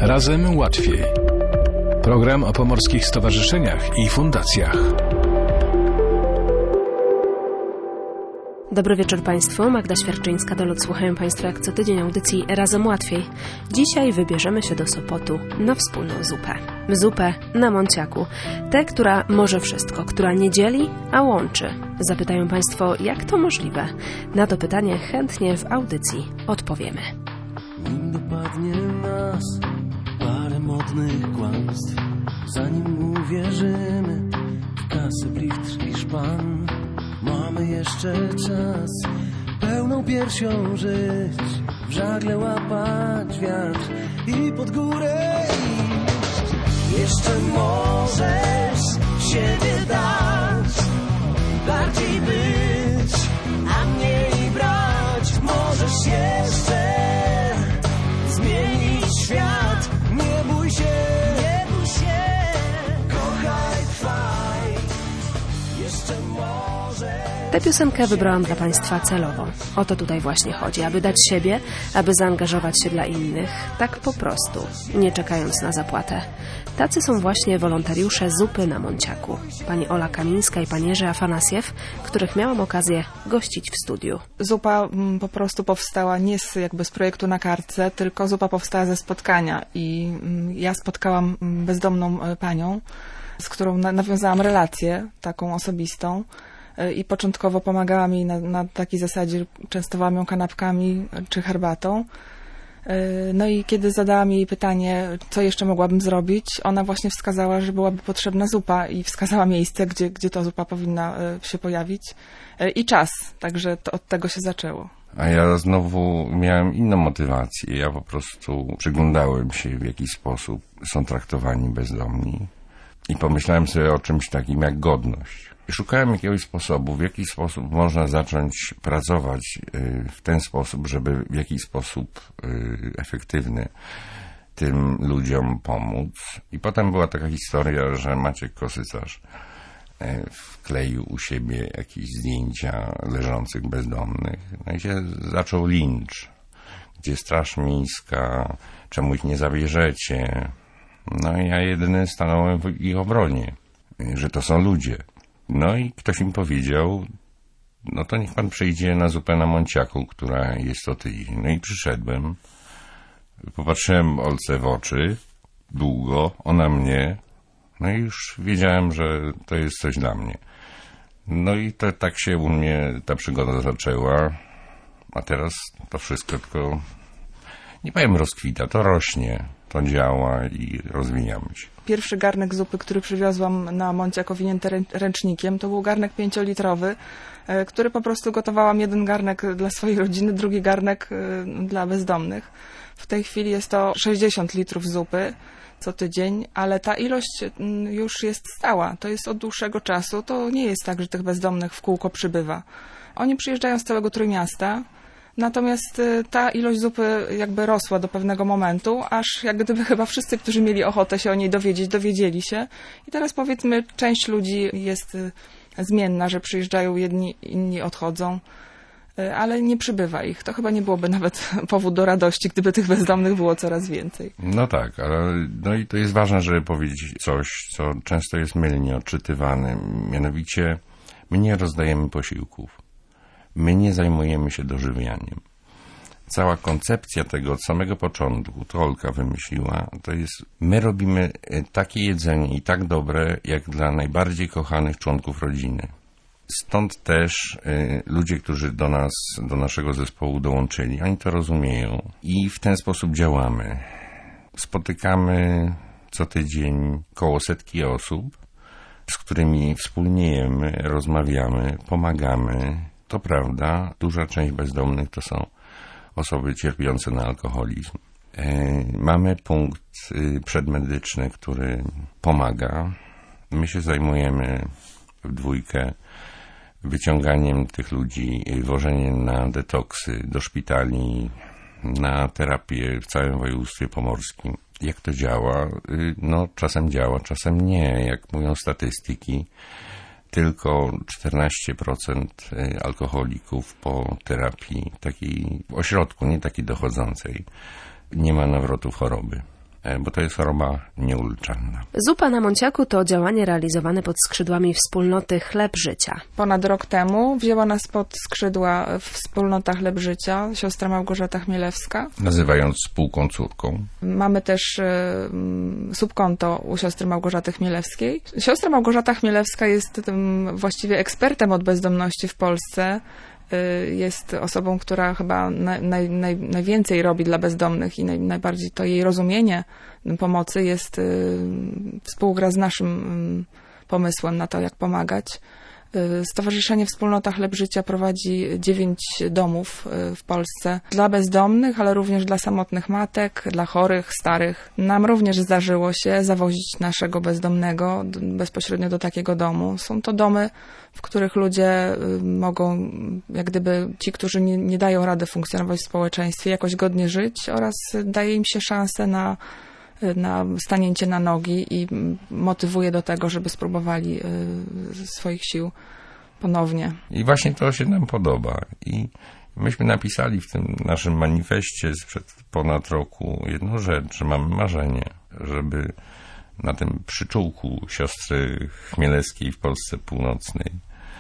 Razem łatwiej. Program o pomorskich stowarzyszeniach i fundacjach. Dobry wieczór Państwu, Magda Świerczyńska-Dolot. Słuchają Państwo jak co tydzień audycji Razem Łatwiej. Dzisiaj wybierzemy się do Sopotu na wspólną zupę. Zupę na Monciaku. Tę, która może wszystko, która nie dzieli, a łączy. Zapytają Państwo, jak to możliwe? Na to pytanie chętnie w audycji odpowiemy. Nim dopadnie nas parę modnych kłamstw, zanim uwierzymy w kasę, blichtr i szpan, mamy jeszcze czas pełną piersią żyć, w żagle łapać wiatr i pod górę iść. Jeszcze możesz siebie dać, bardziej być, a mniej brać. Możesz jeszcze zmienić świat. Nie bój się, kochaj, trwaj. Jeszcze możesz. Tę piosenkę wybrałam dla Państwa celowo. O to tutaj właśnie chodzi, aby dać siebie, aby zaangażować się dla innych, tak po prostu, nie czekając na zapłatę. Tacy są właśnie wolontariusze Zupy na Monciaku. Pani Ola Kamińska i pan Jerzy Afanasiew, których miałam okazję gościć w studiu. Zupa po prostu powstała nie z projektu na kartce, tylko zupa powstała ze spotkania i ja spotkałam bezdomną panią, z którą nawiązałam relację taką osobistą. I początkowo pomagałam jej na takiej zasadzie, częstowałam ją kanapkami czy herbatą. No i kiedy zadałam jej pytanie, co jeszcze mogłabym zrobić, ona właśnie wskazała, że byłaby potrzebna zupa i wskazała miejsce, gdzie ta zupa powinna się pojawić i czas, także od tego się zaczęło. A ja znowu miałem inną motywację. Ja po prostu przyglądałem się, w jaki sposób są traktowani bezdomni i pomyślałem sobie o czymś takim jak godność. Szukałem jakiegoś sposobu, w jaki sposób można zacząć pracować w ten sposób, żeby w jakiś sposób efektywny tym ludziom pomóc. I potem była taka historia, że Maciek Kosycarz wkleił u siebie jakieś zdjęcia leżących bezdomnych. No i się zaczął lincz, gdzie Straż Miejska, czemu ich nie zabierzecie. No i ja jedyny stanąłem w ich obronie, że to są ludzie. No i ktoś im powiedział, no to niech pan przyjdzie na zupę na Monciaku, która jest co tydzień. No i przyszedłem, popatrzyłem Olce w oczy, długo, ona mnie, no i już wiedziałem, że to jest coś dla mnie. No i to tak się u mnie ta przygoda zaczęła, a teraz to wszystko tylko, nie powiem rozkwita, to rośnie, to działa i rozwijamy się. Pierwszy garnek zupy, który przywiozłam na Monciak owinięty ręcznikiem, to był garnek 5-litrowy, który po prostu gotowałam jeden garnek dla swojej rodziny, drugi garnek dla bezdomnych. W tej chwili jest to 60 litrów zupy co tydzień, ale ta ilość już jest stała. To jest od dłuższego czasu. To nie jest tak, że tych bezdomnych w kółko przybywa. Oni przyjeżdżają z całego Trójmiasta. Natomiast ta ilość zupy jakby rosła do pewnego momentu, aż jak gdyby chyba wszyscy, którzy mieli ochotę się o niej dowiedzieć, dowiedzieli się. I teraz powiedzmy, część ludzi jest zmienna, że przyjeżdżają jedni, inni odchodzą, ale nie przybywa ich. To chyba nie byłoby nawet powód do radości, gdyby tych bezdomnych było coraz więcej. No tak, ale no i to jest ważne, żeby powiedzieć coś, co często jest mylnie odczytywane. Mianowicie, my nie rozdajemy posiłków. My nie zajmujemy się dożywianiem. Cała koncepcja tego od samego początku, to Olka wymyśliła, to jest, my robimy takie jedzenie i tak dobre, jak dla najbardziej kochanych członków rodziny. Stąd też ludzie, którzy do naszego zespołu dołączyli, oni to rozumieją i w ten sposób działamy. Spotykamy co tydzień koło 100 osób, z którymi wspólnie jemy, rozmawiamy, pomagamy. To prawda, duża część bezdomnych to są osoby cierpiące na alkoholizm. Mamy punkt przedmedyczny, który pomaga. My się zajmujemy w dwójkę wyciąganiem tych ludzi, wożeniem na detoksy do szpitali, na terapię w całym województwie pomorskim. Jak to działa? No czasem działa, czasem nie. Jak mówią statystyki, tylko 14% alkoholików po terapii takiej w ośrodku, nie takiej dochodzącej, nie ma nawrotów choroby. bo to jest choroba nieuleczalna. Zupa na Monciaku to działanie realizowane pod skrzydłami wspólnoty Chleb Życia. Ponad rok temu wzięła nas pod skrzydła wspólnota Chleb Życia, siostra Małgorzata Chmielewska. Nazywając spółką córką. Mamy też subkonto u siostry Małgorzaty Chmielewskiej. Siostra Małgorzata Chmielewska jest tym właściwie ekspertem od bezdomności w Polsce. Jest osobą, która chyba najwięcej robi dla bezdomnych i najbardziej to jej rozumienie pomocy jest współgra z naszym pomysłem na to, jak pomagać. Stowarzyszenie Wspólnota Chleb Życia prowadzi 9 domów w Polsce dla bezdomnych, ale również dla samotnych matek, dla chorych, starych. Nam również zdarzyło się zawozić naszego bezdomnego bezpośrednio do takiego domu. Są to domy, w których ludzie mogą, jak gdyby ci, którzy nie dają rady funkcjonować w społeczeństwie, jakoś godnie żyć oraz daje im się szansę na stanięcie na nogi i motywuje do tego, żeby spróbowali swoich sił ponownie. I właśnie to się nam podoba. I myśmy napisali w tym naszym manifestie sprzed ponad roku jedną rzecz, że mamy marzenie, żeby na tym przyczółku siostry Chmielewskiej w Polsce Północnej,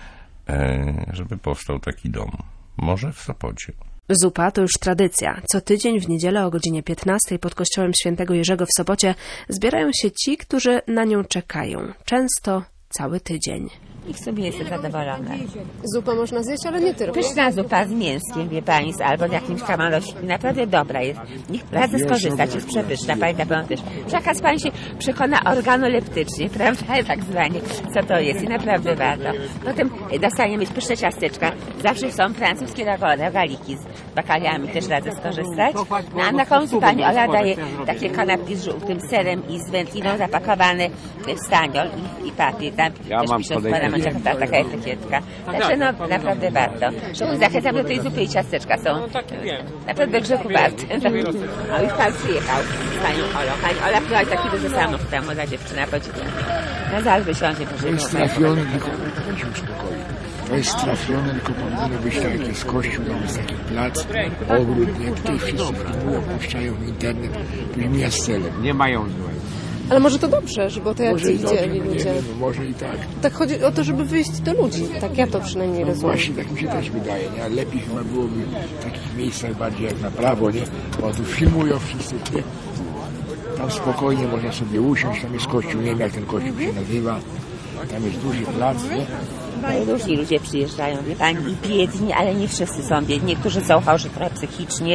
żeby powstał taki dom. Może w Sopocie. Zupa to już tradycja. Co tydzień w niedzielę o godzinie 15 pod kościołem Świętego Jerzego w Sopocie zbierają się ci, którzy na nią czekają. Często cały tydzień. I w sumie jestem zadowolona. Zupę można zjeść, ale nie tylko. Pyszna zupa z mięskiem, wie pani, albo z jakimś kamalosiem. Naprawdę dobra jest. Niech radzę skorzystać, jest przepyszna. Pani na pewno też. Przekaz pani się przekona organoleptycznie, prawda? Tak zwanie, co to jest i naprawdę warto. Potem dostanie mieć pyszne ciasteczka. Zawsze są francuskie rogaliki z bakaliami, też radzę skorzystać. No, a na końcu pani Ola daje takie kanapki z żółtym serem i z wędliną zapakowane w staniol i papier. Tam też piszę taka etykietka. Także no, naprawdę warto. Zachęcam do tej zupy i ciasteczka są naprawdę grzechu warte. A już pan przyjechał z panią Olą. Pani Ola była taki duży samochód, ta młoda dziewczyna podziwiam. Na zaraz wysiądzie. To jest trafione, tylko się uspokoi. To jest trafione, tylko powinno być tak, jest kościół, tam jest taki plac, ogród, nie? Tutaj wszyscy puszczają w internet, później miastelem. Nie mają złe. Ale może to dobrze, żeby o tej akcji widzieli ludzie. Może i tak. Tak chodzi o to, żeby wyjść do ludzi. Tak ja to przynajmniej rozumiem. Właśnie tak mi się też wydaje, nie? Ale lepiej chyba byłoby w takich miejscach bardziej jak na prawo, nie? Bo tu filmują wszyscy, nie? Tam spokojnie można sobie usiąść, tam jest kościół, nie wiem jak ten kościół się nazywa. Tam jest duży plac, nie? Różni ludzie przyjeżdżają, wie pani, biedni, ale nie wszyscy są biedni. Niektórzy są chorzy trochę psychicznie,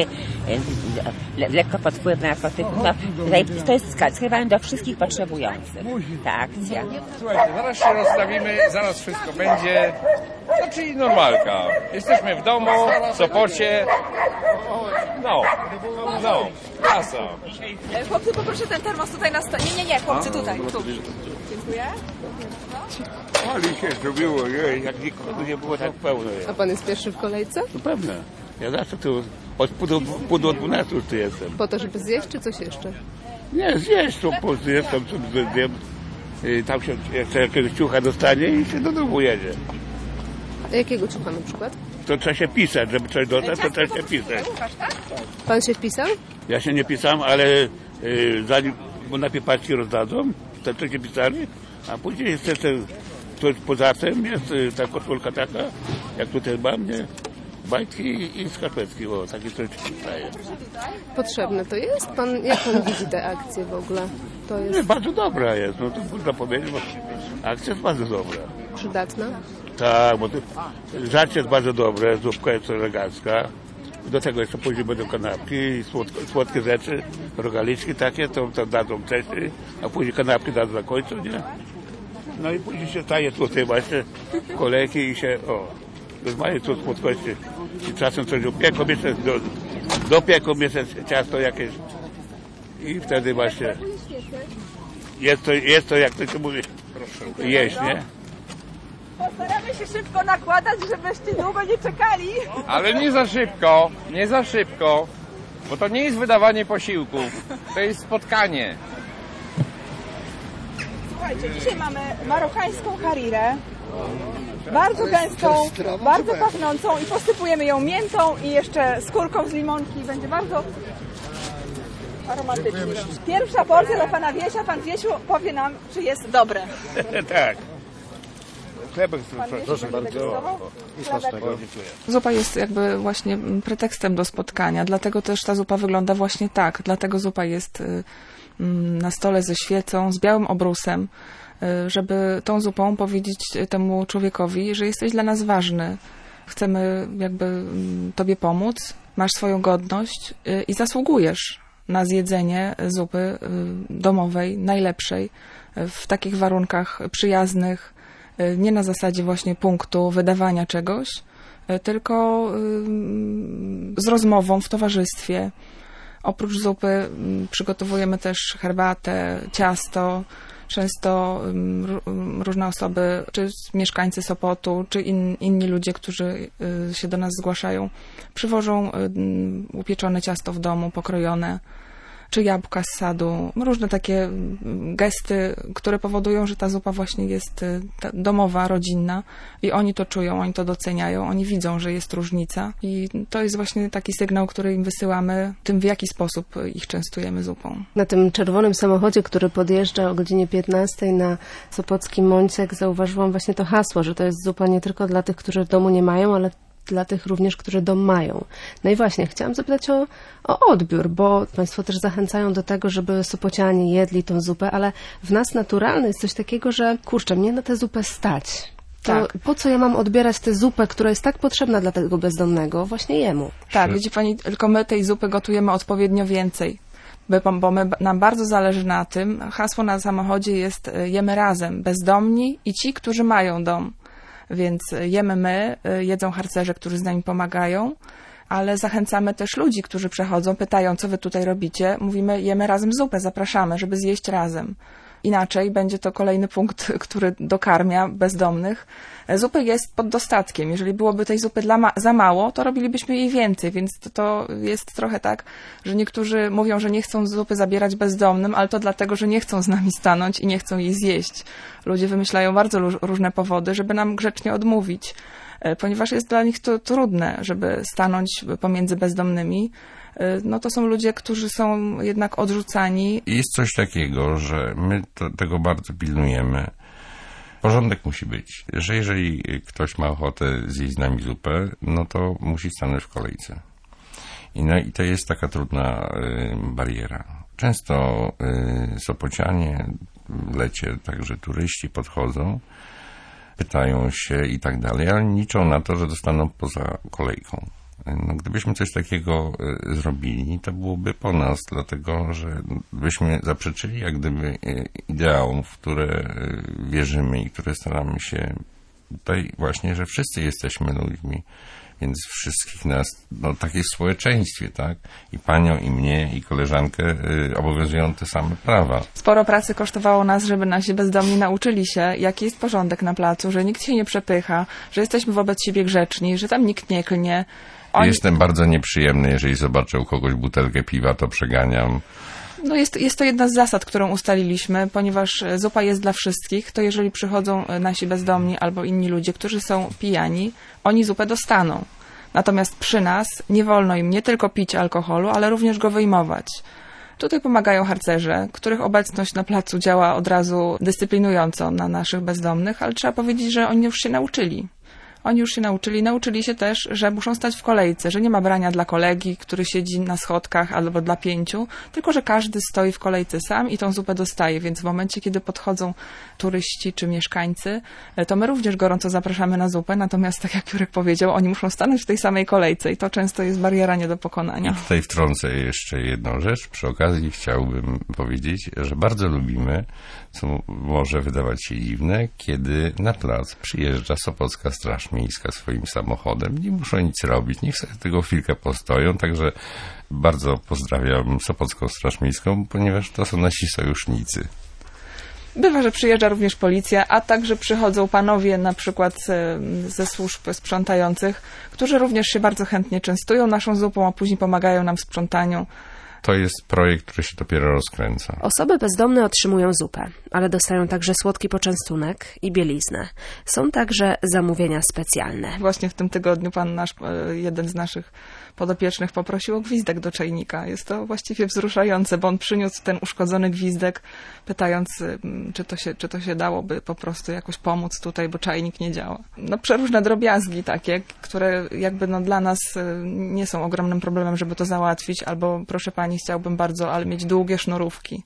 lekko pod wpływem narkotyków. No, to jest skierowane do wszystkich potrzebujących. Ta akcja. Słuchajcie, zaraz się rozstawimy, zaraz wszystko będzie. No, czyli normalka. Jesteśmy w domu, w Sopocie. No, klasa. Chłopcy, poproszę ten termos tutaj na stole. Nie, chłopcy, tutaj. Tu. Dziękuję. Ale się zrobiło, jak nikogo nie było tak pełno. A pan jest pierwszy w kolejce? To pewne. Ja zawsze tu od pół do 12 tu jestem. Po to, żeby zjeść, czy coś jeszcze? Nie, zjeść to po zjem, tam się jeszcze jakiegoś ciucha dostanie i się do domu jedzie. A jakiego ciucha na przykład? To trzeba się pisać, żeby coś dostać, to trzeba się pisać. Pan się wpisał? Ja się nie pisałem, ale zanim, bo najpierw paczki rozdadzą, to się pisali, a później jest to poza tym jest ta koszulka taka, jak tutaj mam, nie? Bajki i skarpetki, o, takie coś daje. Potrzebne to jest? Jak pan widzi tę akcję w ogóle? To jest... Nie, bardzo dobra jest, no to można powiedzieć, bo akcja jest bardzo dobra. Przydatna? Tak, bo żarcie jest bardzo dobre, zupka jest elegancka. Do tego jeszcze później będą kanapki i słodkie rzeczy, rogaliczki takie, to dadzą wcześniej, a później kanapki dadzą na końcu, nie? No i później się staje tutaj właśnie kolejki i się, rozmawiają tu słodkości. I czasem coś dopieką miesiąc ciasto jakieś i wtedy właśnie jest to jak to się mówi, jeść, nie? Postaramy się szybko nakładać, żebyście długo nie czekali. Ale nie za szybko, bo to nie jest wydawanie posiłków, to jest spotkanie. Słuchajcie, dzisiaj mamy marokańską harirę, bardzo gęstą, bardzo pachnącą i posypujemy ją miętą i jeszcze skórką z limonki. Będzie bardzo aromatycznie. Pierwsza porcja dla pana Wiesia. Pan Wiesiu powie nam, czy jest dobre. Tak. Chlebek, proszę bardzo. Zupa jest jakby właśnie pretekstem do spotkania, dlatego też ta zupa wygląda właśnie tak. Dlatego zupa jest na stole ze świecą, z białym obrusem, żeby tą zupą powiedzieć temu człowiekowi, że jesteś dla nas ważny. Chcemy jakby tobie pomóc, masz swoją godność i zasługujesz na zjedzenie zupy domowej, najlepszej, w takich warunkach przyjaznych, nie na zasadzie właśnie punktu wydawania czegoś, tylko z rozmową w towarzystwie. Oprócz zupy przygotowujemy też herbatę, ciasto. Często różne osoby, czy mieszkańcy Sopotu, czy inni ludzie, którzy się do nas zgłaszają, przywożą upieczone ciasto w domu, pokrojone, czy jabłka z sadu. Różne takie gesty, które powodują, że ta zupa właśnie jest domowa, rodzinna i oni to czują, oni to doceniają, oni widzą, że jest różnica i to jest właśnie taki sygnał, który im wysyłamy, tym w jaki sposób ich częstujemy zupą. Na tym czerwonym samochodzie, który podjeżdża o godzinie 15 na Sopocki Mońcek, zauważyłam właśnie to hasło, że to jest zupa nie tylko dla tych, którzy domu nie mają, ale dla tych również, którzy dom mają. No i właśnie, chciałam zapytać o odbiór, bo Państwo też zachęcają do tego, żeby Sopocianie jedli tą zupę, ale w nas naturalne jest coś takiego, że kurczę, mnie na tę zupę stać. To tak. Po co ja mam odbierać tę zupę, która jest tak potrzebna dla tego bezdomnego, właśnie jemu? Tak, widzi Pani, tylko my tej zupy gotujemy odpowiednio więcej. Bo nam bardzo zależy na tym, hasło na samochodzie jest jemy razem, bezdomni i ci, którzy mają dom. Więc jemy my, jedzą harcerze, którzy z nami pomagają, ale zachęcamy też ludzi, którzy przechodzą, pytają, co wy tutaj robicie. Mówimy, jemy razem zupę, zapraszamy, żeby zjeść razem. Inaczej będzie to kolejny punkt, który dokarmia bezdomnych. Zupy jest pod dostatkiem. Jeżeli byłoby tej zupy za mało, to robilibyśmy jej więcej, więc to jest trochę tak, że niektórzy mówią, że nie chcą zupy zabierać bezdomnym, ale to dlatego, że nie chcą z nami stanąć i nie chcą jej zjeść. Ludzie wymyślają bardzo różne powody, żeby nam grzecznie odmówić, ponieważ jest dla nich to trudne, żeby stanąć pomiędzy bezdomnymi. No to są ludzie, którzy są jednak odrzucani. Jest coś takiego, że my tego bardzo pilnujemy. Porządek musi być, że jeżeli ktoś ma ochotę zjeść z nami zupę, no to musi stanąć w kolejce. I to jest taka trudna bariera. Często Sopocianie, w lecie także turyści podchodzą, pytają się i tak dalej, ale liczą na to, że dostaną poza kolejką. No, gdybyśmy coś takiego zrobili, to byłoby po nas, dlatego że byśmy zaprzeczyli jak gdyby ideałom, w które wierzymy i które staramy się tutaj właśnie, że wszyscy jesteśmy ludźmi, więc wszystkich nas, no takie w społeczeństwie, tak? I panią, i mnie, i koleżankę obowiązują te same prawa. Sporo pracy kosztowało nas, żeby nasi bezdomni nauczyli się, jaki jest porządek na placu, że nikt się nie przepycha, że jesteśmy wobec siebie grzeczni, że tam nikt nie klnie. Jestem bardzo nieprzyjemny, jeżeli zobaczę u kogoś butelkę piwa, to przeganiam. No jest to jedna z zasad, którą ustaliliśmy, ponieważ zupa jest dla wszystkich, to jeżeli przychodzą nasi bezdomni albo inni ludzie, którzy są pijani, oni zupę dostaną. Natomiast przy nas nie wolno im nie tylko pić alkoholu, ale również go wyjmować. Tutaj pomagają harcerze, których obecność na placu działa od razu dyscyplinująco na naszych bezdomnych, ale trzeba powiedzieć, że oni już się nauczyli. Nauczyli się też, że muszą stać w kolejce, że nie ma brania dla kolegi, który siedzi na schodkach albo dla 5, tylko że każdy stoi w kolejce sam i tą zupę dostaje, więc w momencie, kiedy podchodzą turyści czy mieszkańcy, to my również gorąco zapraszamy na zupę, natomiast tak jak Jurek powiedział, oni muszą stanąć w tej samej kolejce i to często jest bariera nie do pokonania. I tutaj wtrącę jeszcze jedną rzecz. Przy okazji chciałbym powiedzieć, że bardzo lubimy, co może wydawać się dziwne, kiedy na plac przyjeżdża Sopocka Straż Miejska swoim samochodem. Nie muszą nic robić, niech sobie tego chwilkę postoją, także bardzo pozdrawiam Sopocką Straż Miejską, ponieważ to są nasi sojusznicy. Bywa, że przyjeżdża również policja, a także przychodzą panowie na przykład ze służb sprzątających, którzy również się bardzo chętnie częstują naszą zupą, a później pomagają nam w sprzątaniu. To jest projekt, który się dopiero rozkręca. Osoby bezdomne otrzymują zupę, ale dostają także słodki poczęstunek i bieliznę. Są także zamówienia specjalne. Właśnie w tym tygodniu jeden z naszych podopiecznych poprosił o gwizdek do czajnika. Jest to właściwie wzruszające, bo on przyniósł ten uszkodzony gwizdek, pytając, czy to się dałoby po prostu jakoś pomóc tutaj, bo czajnik nie działa. No przeróżne drobiazgi takie, które jakby dla nas nie są ogromnym problemem, żeby to załatwić, albo proszę pani, chciałbym bardzo, ale mieć długie sznurówki,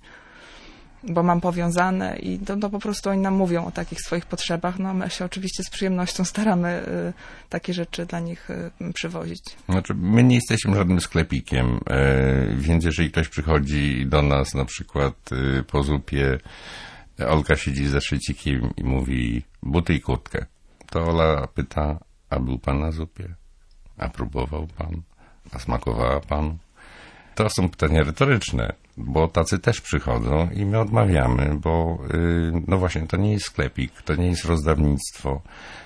bo mam powiązane i to po prostu oni nam mówią o takich swoich potrzebach. No my się oczywiście z przyjemnością staramy takie rzeczy dla nich przywozić. Znaczy, my nie jesteśmy żadnym sklepikiem, więc jeżeli ktoś przychodzi do nas na przykład po zupie, Olka siedzi ze szycikiem i mówi buty i kurtkę, to Ola pyta, a był pan na zupie? A próbował pan? A smakowała panu? To są pytania retoryczne, bo tacy też przychodzą i my odmawiamy, bo no właśnie, to nie jest sklepik, to nie jest rozdawnictwo.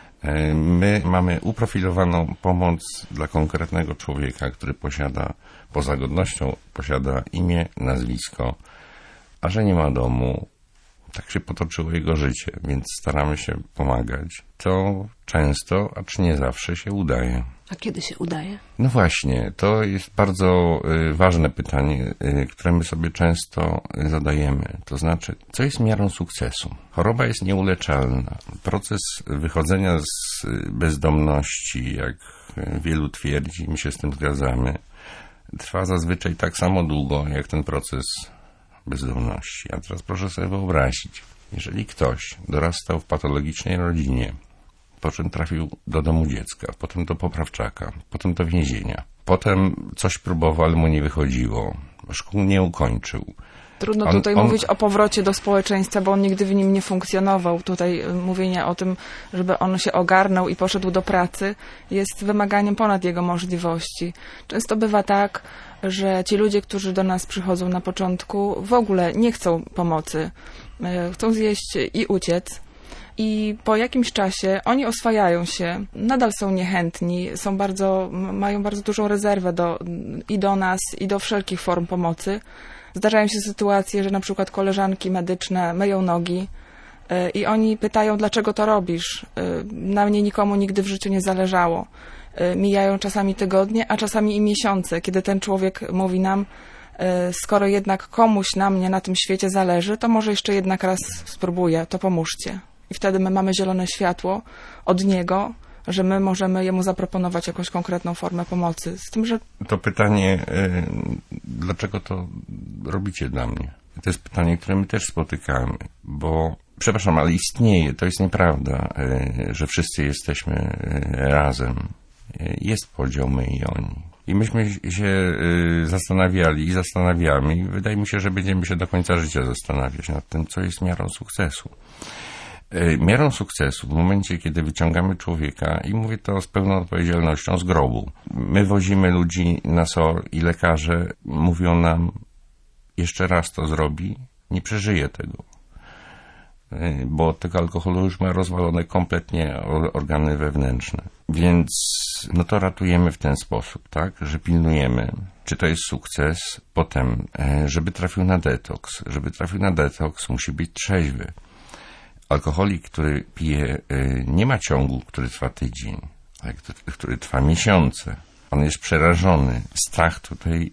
My mamy uprofilowaną pomoc dla konkretnego człowieka, który posiada, poza godnością, posiada imię, nazwisko, a że nie ma domu, tak się potoczyło jego życie, więc staramy się pomagać. To często, acz nie zawsze się udaje. A kiedy się udaje? No właśnie, to jest bardzo ważne pytanie, które my sobie często zadajemy. To znaczy, co jest miarą sukcesu? Choroba jest nieuleczalna. Proces wychodzenia z bezdomności, jak wielu twierdzi, my się z tym zgadzamy, trwa zazwyczaj tak samo długo, jak ten proces bezdomności. A teraz proszę sobie wyobrazić, jeżeli ktoś dorastał w patologicznej rodzinie, po czym trafił do domu dziecka, potem do poprawczaka, potem do więzienia, potem coś próbował, ale mu nie wychodziło, szkół nie ukończył. Trudno tutaj mówić o powrocie do społeczeństwa, bo on nigdy w nim nie funkcjonował. Tutaj mówienie o tym, żeby on się ogarnął i poszedł do pracy, jest wymaganiem ponad jego możliwości. Często bywa tak, że ci ludzie, którzy do nas przychodzą na początku, w ogóle nie chcą pomocy. Chcą zjeść i uciec. I po jakimś czasie oni oswajają się, nadal są niechętni, mają bardzo dużą rezerwę i do nas, i do wszelkich form pomocy. Zdarzają się sytuacje, że na przykład koleżanki medyczne myją nogi i oni pytają, dlaczego to robisz? Na mnie nikomu nigdy w życiu nie zależało. Mijają czasami tygodnie, a czasami i miesiące, kiedy ten człowiek mówi nam, skoro jednak komuś na mnie na tym świecie zależy, to może jeszcze jednak raz spróbuję, to pomóżcie. I wtedy my mamy zielone światło od niego, że my możemy jemu zaproponować jakąś konkretną formę pomocy. Z tym, że... To pytanie, dlaczego to robicie dla mnie? To jest pytanie, które my też spotykamy, bo, przepraszam, ale istnieje, to jest nieprawda, że wszyscy jesteśmy razem. Jest podział my i oni. I myśmy się zastanawiali i zastanawiamy i wydaje mi się, że będziemy się do końca życia zastanawiać nad tym, co jest miarą sukcesu. Miarą sukcesu w momencie, kiedy wyciągamy człowieka, i mówię to z pełną odpowiedzialnością, z grobu. My wozimy ludzi na SOR i lekarze mówią nam, jeszcze raz to zrobi, nie przeżyje tego. Bo od tego alkoholu już ma rozwalone kompletnie organy wewnętrzne. Więc no to ratujemy w ten sposób, tak, że pilnujemy, czy to jest sukces. Potem, żeby trafił na detoks. Żeby trafił na detoks, musi być trzeźwy. Alkoholik, który pije, nie ma ciągu, który trwa tydzień, ale który trwa miesiące. On jest przerażony. Strach tutaj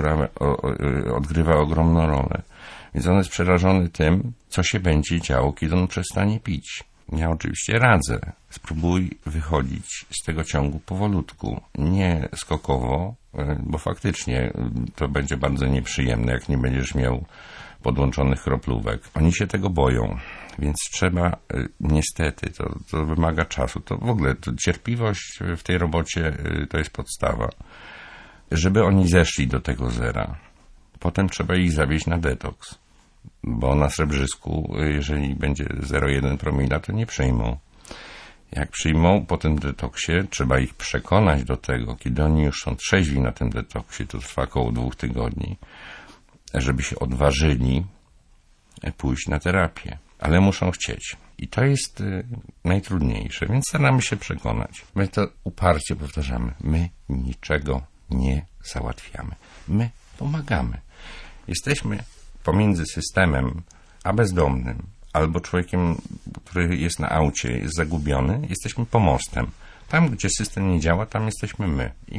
odgrywa ogromną rolę. Więc on jest przerażony tym, co się będzie działo, kiedy on przestanie pić. Ja oczywiście radzę. Spróbuj wychodzić z tego ciągu powolutku. Nie skokowo, bo faktycznie to będzie bardzo nieprzyjemne, jak nie będziesz miał podłączonych kroplówek. Oni się tego boją, więc trzeba, niestety, to wymaga czasu. To w ogóle cierpliwość w tej robocie to jest podstawa. Żeby oni zeszli do tego zera, potem trzeba ich zawieźć na detoks, bo na Srebrzysku, jeżeli będzie 0,1 promila, to nie przyjmą. Jak przyjmą po tym detoksie, trzeba ich przekonać do tego, kiedy oni już są trzeźwi na tym detoksie, to trwa około 2 tygodni, żeby się odważyli pójść na terapię. Ale muszą chcieć. I to jest najtrudniejsze, więc staramy się przekonać. My to uparcie powtarzamy. My niczego nie załatwiamy. My pomagamy. Jesteśmy pomiędzy systemem a bezdomnym, albo człowiekiem, który jest na aucie, jest zagubiony, jesteśmy pomostem. Tam, gdzie system nie działa, tam jesteśmy my. I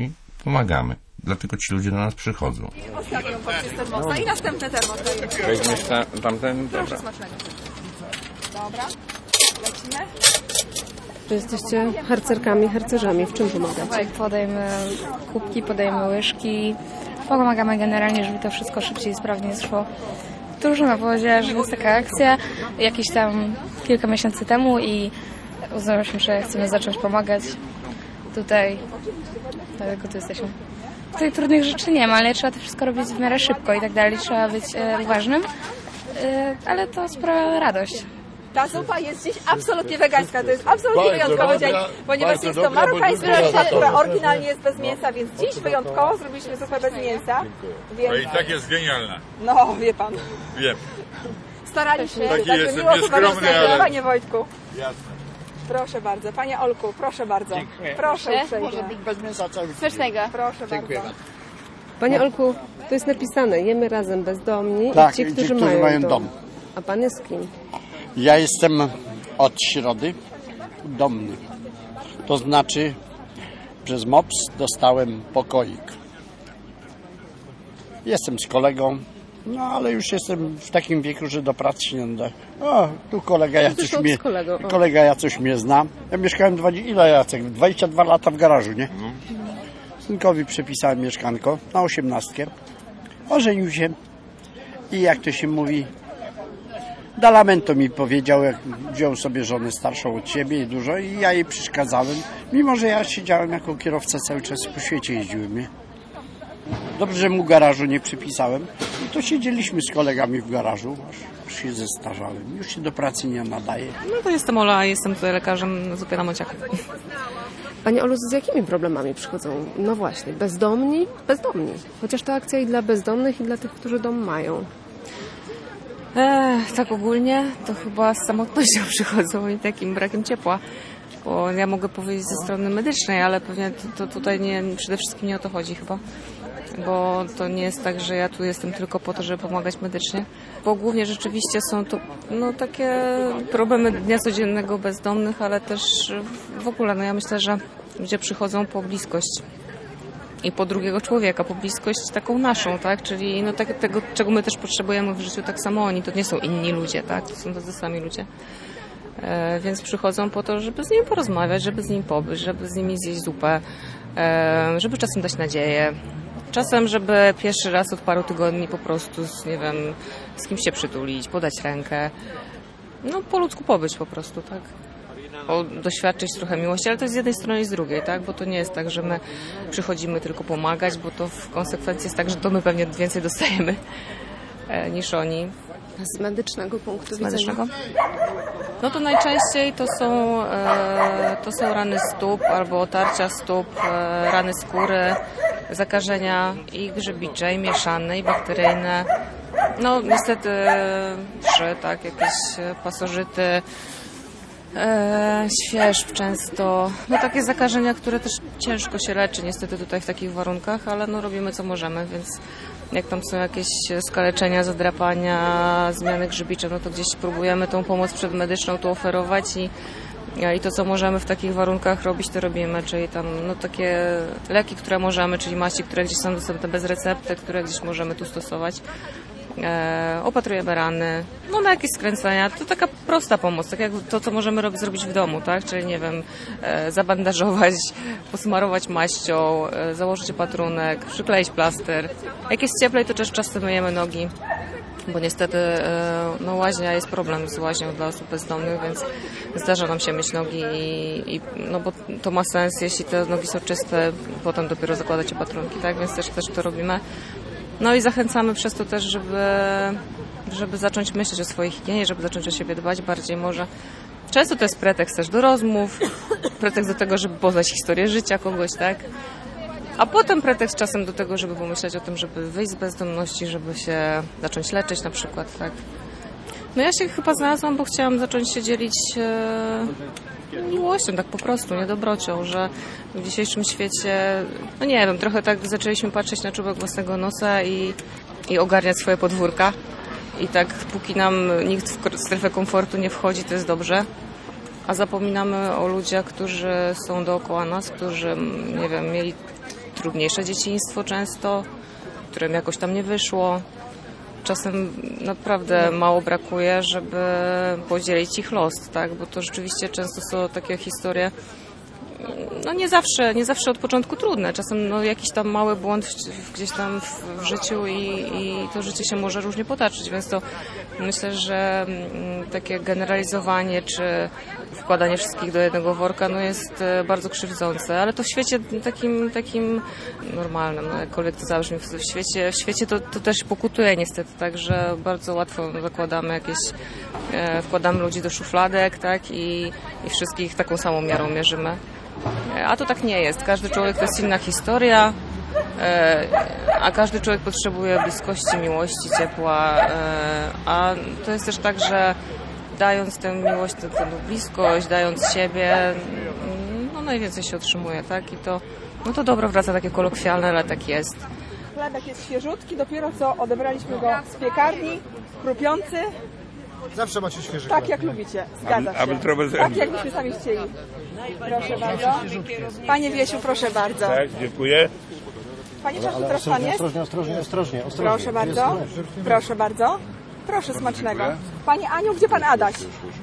pomagamy. Dlatego ci ludzie do nas przychodzą. Ostatnią porcję z termosa i następny termos dajemy. Weźmiesz tamten? Proszę smacznego. Dobra, lecimy. Czy jesteście harcerkami, harcerzami? W czym pomagacie? Tak, podajemy kubki, podajemy łyżki. Pomagamy generalnie, żeby to wszystko szybciej i sprawniej szło. Drużyna powiedziała, że jest taka akcja jakieś tam kilka miesięcy temu i uznałyśmy, że chcemy zacząć pomagać tutaj. Dlatego tu jesteśmy. Tutaj trudnych rzeczy nie ma, ale trzeba to wszystko robić w miarę szybko i tak dalej. Trzeba być uważnym, ale to sprawia radość. Ta zupa jest dziś absolutnie wegańska. To jest absolutnie wyjątkowy dzień, ponieważ jest to marokańska zupa, która oryginalnie jest bez mięsa, więc dziś wyjątkowo zrobiliśmy zupę bez mięsa. Więc... No i tak jest genialna. No, wie pan. Wiem. Staraliśmy się. Taki Także jestem miło nieskromny, ale... Panie Wojtku. Jasne. Proszę bardzo. Panie Olku, proszę bardzo. Dziękuję. Proszę uprzejmie. Może być bez mięsa cały. Smacznego. Proszę Dziękuję bardzo. Panie Olku, to jest napisane, jemy razem bezdomni Tak, i ci, którzy mają dom. A pan jest kim? Ja jestem od środy domny. To znaczy przez MOPS dostałem pokoik. Jestem z kolegą, no ale już jestem w takim wieku, że do pracy się nie nadaję. O, tu kolega Jacuś mnie zna. Ja mieszkałem 22 lata w garażu, nie? Synkowi przepisałem mieszkanko na 18. Ożenił się i jak to się mówi, Dalamento mi powiedział, jak wziął sobie żonę starszą od siebie i dużo i ja jej przeszkadzałem, mimo że ja siedziałem jako kierowca cały czas po świecie jeździłem, nie? Dobrze, że mu garażu nie przypisałem i to siedzieliśmy z kolegami w garażu, aż się zestarzałem. Już się do pracy nie nadaje. No to jestem Ola, jestem tutaj lekarzem zupy na Monciaku. Pani Olu, z jakimi problemami przychodzą? No właśnie, bezdomni? Bezdomni. Chociaż to akcja i dla bezdomnych, i dla tych, którzy dom mają. Tak ogólnie to chyba z samotnością przychodzą i takim brakiem ciepła. Bo ja mogę powiedzieć ze strony medycznej, ale pewnie to tutaj przede wszystkim nie o to chodzi chyba. Bo to nie jest tak, że ja tu jestem tylko po to, żeby pomagać medycznie. Bo głównie rzeczywiście są to takie problemy dnia codziennego bezdomnych, ale też w ogóle, ja myślę, że ludzie przychodzą po bliskość. I po drugiego człowieka, po bliskość taką naszą, tak? Czyli tego, czego my też potrzebujemy w życiu, tak samo oni. To nie są inni ludzie, tak? To są tacy sami ludzie. Więc przychodzą po to, żeby z nimi porozmawiać, żeby z nimi pobyć, żeby z nimi zjeść zupę, żeby czasem dać nadzieję. Czasem, żeby pierwszy raz od paru tygodni po prostu, z kimś się przytulić, podać rękę. Po ludzku pobyć po prostu, tak? Doświadczyć trochę miłości, ale to jest z jednej strony i z drugiej, tak? Bo to nie jest tak, że my przychodzimy tylko pomagać, bo to w konsekwencji jest tak, że to my pewnie więcej dostajemy niż oni. Z medycznego punktu widzenia? Medycznego? No to najczęściej to są rany stóp albo otarcia stóp, rany skóry, zakażenia i grzybicze, i mieszane, i bakteryjne. No niestety wszy, tak, jakieś pasożyty, świerzb często. Takie zakażenia, które też ciężko się leczy niestety tutaj w takich warunkach, ale robimy co możemy, więc jak tam są jakieś skaleczenia, zadrapania, zmiany grzybicze, to gdzieś próbujemy tą pomoc przedmedyczną tu oferować i to, co możemy w takich warunkach robić, to robimy, czyli tam takie leki, które możemy, czyli maści, które gdzieś są dostępne bez recepty, które gdzieś możemy tu stosować. Opatrujemy rany, na jakieś skręcenia. To taka prosta pomoc, tak jak to, co możemy zrobić w domu, tak? Czyli zabandażować, posmarować maścią, założyć opatrunek, przykleić plaster. Jak jest cieplej, to też czasem myjemy nogi, bo niestety łaźnia jest problem z łaźnią dla osób bezdomnych, więc zdarza nam się myć nogi bo to ma sens, jeśli te nogi są czyste, potem dopiero zakładać opatrunki, tak? Więc też to robimy. I zachęcamy przez to też, żeby zacząć myśleć o swojej higienie, żeby zacząć o siebie dbać bardziej może. Często to jest pretekst też do rozmów, pretekst do tego, żeby poznać historię życia kogoś, tak? A potem pretekst czasem do tego, żeby pomyśleć o tym, żeby wyjść z bezdomności, żeby się zacząć leczyć na przykład, tak? Ja się chyba znalazłam, bo chciałam zacząć się dzielić miłością, tak po prostu, nie dobrocią, że w dzisiejszym świecie, nie wiem, trochę tak zaczęliśmy patrzeć na czubek własnego nosa i ogarniać swoje podwórka. I tak póki nam nikt w strefę komfortu nie wchodzi, to jest dobrze. A zapominamy o ludziach, którzy są dookoła nas, którzy, mieli trudniejsze dzieciństwo często, którym jakoś tam nie wyszło. Czasem naprawdę mało brakuje, żeby podzielić ich los, tak? Bo to rzeczywiście często są takie historie, no nie zawsze od początku trudne. Czasem jakiś tam mały błąd gdzieś tam w życiu i to życie się może różnie potoczyć, więc to myślę, że takie generalizowanie czy wkładanie wszystkich do jednego worka jest bardzo krzywdzące, ale to w świecie takim normalnym, jakkolwiek to zabrzmi, w świecie to też pokutuje niestety, tak, że bardzo łatwo wkładamy ludzi do szufladek, tak, i wszystkich taką samą miarą mierzymy. A to tak nie jest. Każdy człowiek to jest inna historia, a każdy człowiek potrzebuje bliskości, miłości, ciepła, a to jest też tak, że dając tę miłość, tę bliskość, dając siebie, najwięcej się otrzymuje, tak? I to dobro wraca takie kolokwialne, ale tak jest. Chlebek jest świeżutki, dopiero co odebraliśmy go z piekarni, chrupiący. Zawsze macie świeży Tak jak lubicie, zgadza się. Tak jak byśmy sami chcieli. Proszę bardzo. Panie Wiesiu, proszę bardzo. Tak, dziękuję. Panie Czarku, teraz pan jest? Ostrożnie. Proszę bardzo. Proszę bardzo. Proszę, smacznego. Pani Aniu, gdzie pan Adaś?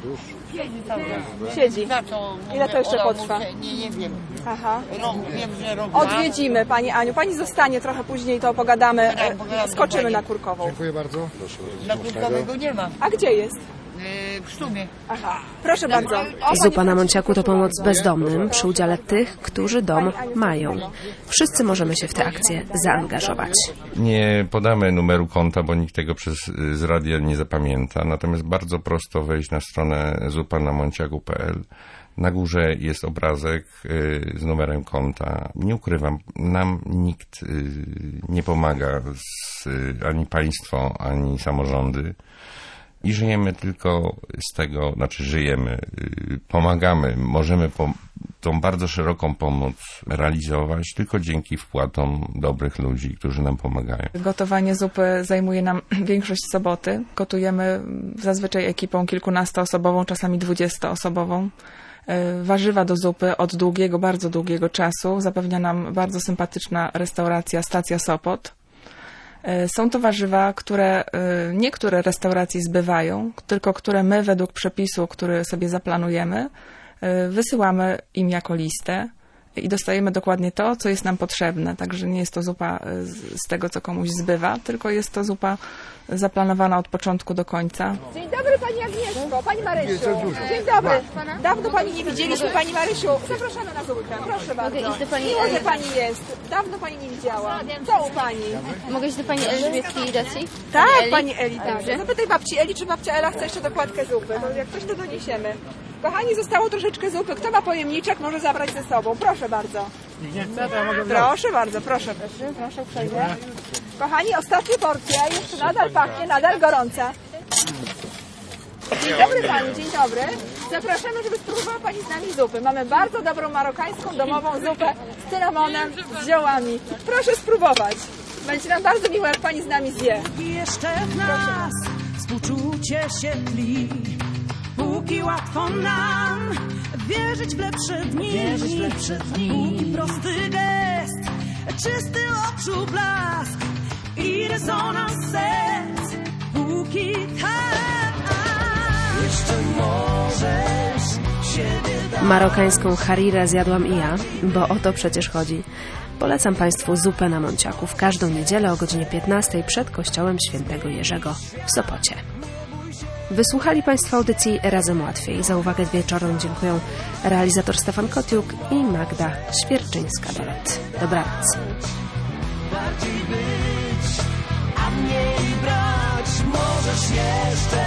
Siedzi. Ile to jeszcze potrwa? Nie wiem. Aha. Wiem, że rok. Odwiedzimy Pani Aniu. Pani zostanie trochę później, to pogadamy. Skoczymy na Kurkową. Dziękuję bardzo. Na Kurkowego nie ma. A gdzie jest? W Sztumie. Aha. Proszę bardzo. Zupa na Monciaku to pomoc bezdomnym przy udziale tych, którzy dom mają. Wszyscy możemy się w tę akcję zaangażować. Nie podamy numeru konta, bo nikt tego z radia nie zapamięta. Natomiast bardzo prosto wejść na stronę zupanamonciaku.pl. Na górze jest obrazek z numerem konta. Nie ukrywam, nam nikt nie pomaga, ani państwo, ani samorządy. I żyjemy tylko z tego, żyjemy, pomagamy, możemy tą bardzo szeroką pomoc realizować tylko dzięki wpłatom dobrych ludzi, którzy nam pomagają. Gotowanie zupy zajmuje nam większość soboty. Gotujemy zazwyczaj ekipą kilkunastoosobową, czasami 20-osobową. Warzywa do zupy od bardzo długiego czasu zapewnia nam bardzo sympatyczna restauracja Stacja Sopot. Są to warzywa, które niektóre restauracje zbywają, tylko które my według przepisu, który sobie zaplanujemy, wysyłamy im jako listę i dostajemy dokładnie to, co jest nam potrzebne. Także nie jest to zupa z tego, co komuś zbywa, tylko jest to zupa zaplanowana od początku do końca. Dzień dobry Pani Agnieszko, Pani Marysiu. Dzień dobry. Dawno Pani nie widzieliśmy, Pani Marysiu. Zapraszamy na zupkę, proszę bardzo. Mogę iść do Pani Miło, że Pani jest. Dawno Pani nie widziała. Co u Pani? Mogę iść do Pani Elżbietki Dacji? Tak, Pani Eli. Dobrze. Zapytaj babci Eli, czy babcia Ela chce jeszcze dokładkę zupy. No, jak coś, to doniesiemy. Kochani, zostało troszeczkę zupy. Kto ma pojemniczek, może zabrać ze sobą. Proszę bardzo. Proszę bardzo, proszę. Proszę uprzejmie. Kochani, ostatnia porcja. Jeszcze nadal pachnie, nadal gorąca. Dzień dobry Pani, dzień dobry. Zapraszamy, żeby spróbowała Pani z nami zupy. Mamy bardzo dobrą marokańską, domową zupę z cynamonem, z ziołami. Proszę spróbować. Będzie nam bardzo miło, jak Pani z nami zje. I jeszcze w nas współczucie się tli. Póki łatwo nam wierzyć w lepsze dni, póki prosty gest, czysty oczu blask i rezonans serc, póki tak jeszcze możesz siebie dać. Marokańską harirę zjadłam i ja, bo o to przecież chodzi. Polecam Państwu zupę na Monciaku w każdą niedzielę o godzinie 15 przed kościołem Świętego Jerzego w Sopocie. Wysłuchali Państwo audycji Razem Łatwiej. Za uwagę wieczorem dziękuję realizator Stefan Kotiuk i Magda Świerczyńska-Dolet. Dobranoc. Bardziej być, a mniej brać. Możesz jeszcze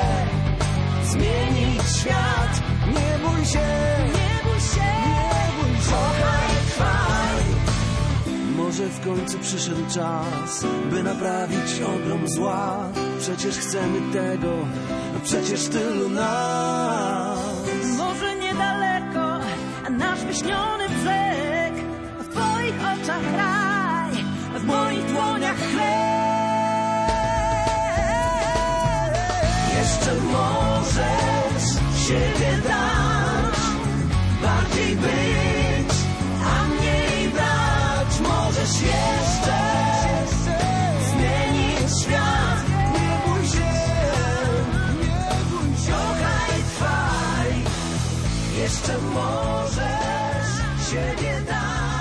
zmienić świat. Nie bój się, nie bój się, nie bój się. Kochaj, trwaj. Może w końcu przyszedł czas, by naprawić ogrom zła. Przecież chcemy tego, przecież tylu nas. Może niedaleko, a nasz wyśniony brzeg. W Twoich oczach kraj, w moich dłoniach chleb. Jeszcze możesz siebie dać, bardziej być, a mniej brać. Jeszcze możesz siebie dać.